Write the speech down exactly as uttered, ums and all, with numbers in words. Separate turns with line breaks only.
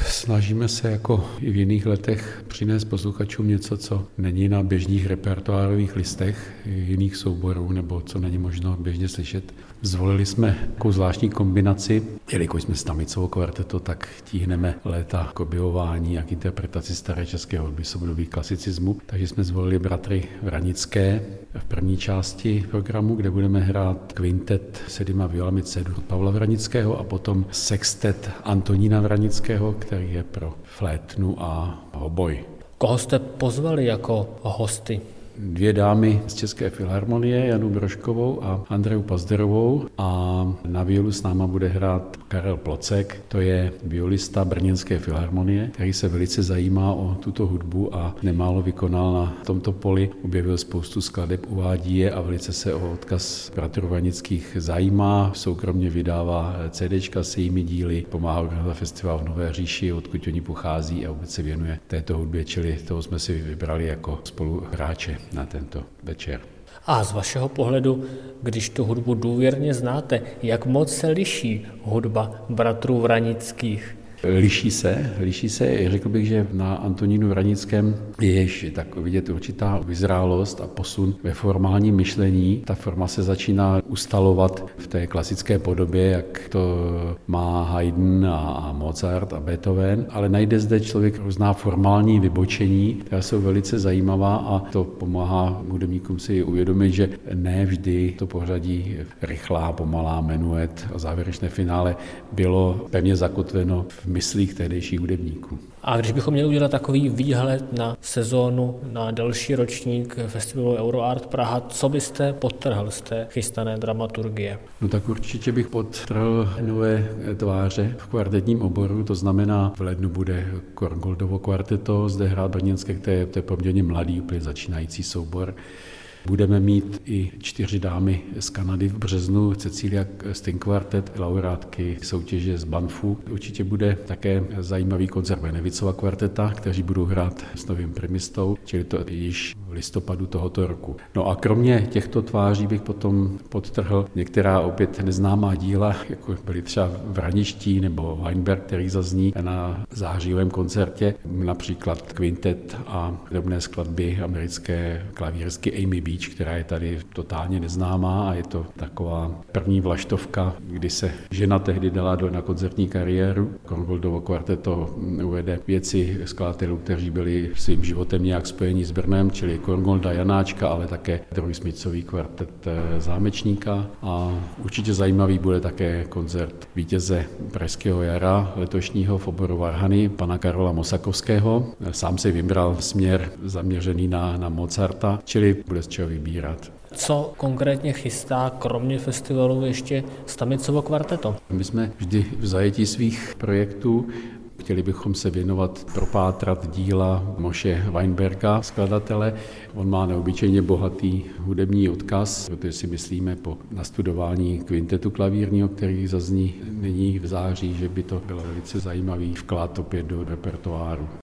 Snažíme se jako i v jiných letech přinést posluchačům něco, co není na běžných repertoárových listech jiných souborů, nebo co není možno běžně slyšet. Zvolili jsme takovou zvláštní kombinaci, jelikož jsme Stamicovo kvarteto, tak tíhneme léta k objevování a k interpretaci staré české hudby z období klasicismu. Takže jsme zvolili bratry Vranické v první části programu, kde budeme hrát kvintet s jedněma violami C-dur od Pavla Vranického a potom sextet Antonína Vranického, který je pro flétnu a hoboj.
Koho jste pozvali jako hosty?
Dvě dámy z České filharmonie, Janu Brožkovou a Andreu Pazderovou, a na violu s náma bude hrát Karel Plocek, to je violista Brněnské filharmonie, který se velice zajímá o tuto hudbu a nemálo vykonal na tomto poli, objevil spoustu skladeb, uvádí je a velice se o odkaz bratrů Vranických zajímá, soukromně vydává CDčka s jejími díly, pomáhá organizovat festival v Nové Říši, odkud oni pochází, a vůbec se věnuje této hudbě, čili toho jsme si vybrali jako spoluhráče na tento večer.
A z vašeho pohledu, když tu hudbu důvěrně znáte, jak moc se liší hudba bratrů Vranických?
Liší se, liší se, řekl bych, že na Antonínu Vranickém je ještě tak vidět určitá vyzrálost a posun ve formálním myšlení. Ta forma se začíná ustalovat v té klasické podobě, jak to má Haydn a Mozart a Beethoven, ale najde zde člověk různá formální vybočení, která jsou velice zajímavá, a to pomáhá hudebníkům si uvědomit, že ne vždy to pořadí rychlá, pomalá menuet a závěrečné finále bylo pevně zakotveno v myslích tehdejších hudebníků.
A když bychom měli udělat takový výhled na sezónu, na další ročník festivalu Euroart Praha, co byste podtrhl z té chystané dramaturgie?
No tak určitě bych podtrhl nové tváře v kvartetním oboru, to znamená, v lednu bude Korngoldovo kvarteto, zde hrát brněnské, které to je poměrně mladý, úplně začínající soubor. Budeme mít i čtyři dámy z Kanady v březnu, Cecilia String Quartet, laureátky soutěže z Banfu. Určitě bude také zajímavý koncert Benevicova kvarteta, kteří budou hrát s novým primistou, čili to již v listopadu tohoto roku. No a kromě těchto tváří bych potom podtrhl některá opět neznámá díla, jako byly třeba Vraničtí nebo Weinberg, který zazní na zářivém koncertě, například kvintet a drobné skladby americké klavírské Amy Beach, která je tady totálně neznámá, a je to taková první vlaštovka, kdy se žena tehdy dala do, na koncertní kariéru. Korngoldovo kvarteto uvede věci skladatelů, kteří byli svým životem nějak spojení s Brnem, čili Korngolda Janáčka, ale také trojsmycový kvartet Zámečníka, a určitě zajímavý bude také koncert vítěze Pražského jara letošního v oboru varhany, pana Karola Mosakovského. Sám se vybral směr zaměřený na, na Mozarta, čili bude z čeho vybírat.
Co konkrétně chystá kromě festivalu ještě Stamicovo kvarteto?
My jsme vždy v zajetí svých projektů. Chtěli bychom se věnovat, propátrat díla Moše Weinberga, skladatele. On má neobyčejně bohatý hudební odkaz, protože si myslíme po nastudování kvintetu klavírního, který zazní nyní v září, že by to byl velice zajímavý vklad opět do repertoáru.